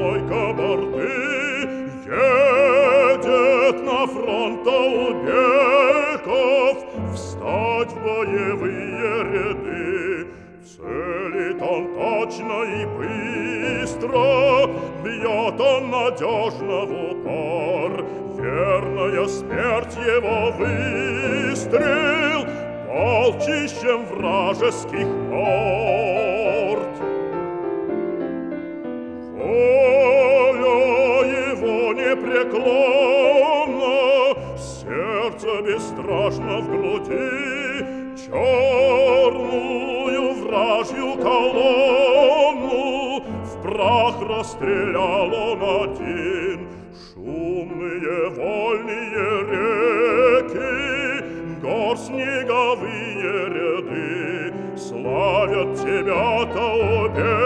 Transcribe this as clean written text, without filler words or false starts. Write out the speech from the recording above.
красной кабарды, едет на фронт Таубеков встать в боевые ряды. Целит он точно и быстро, бьет он надежно в упор. Верная смерть его выстрел полчищем вражеских морд. Воля его непреклонна, сердце бесстрашно в груди, черную вражью колонну в прах расстрелял он один. Шумные вольные реки, гор снеговые ряды славят тебя, Таубеков.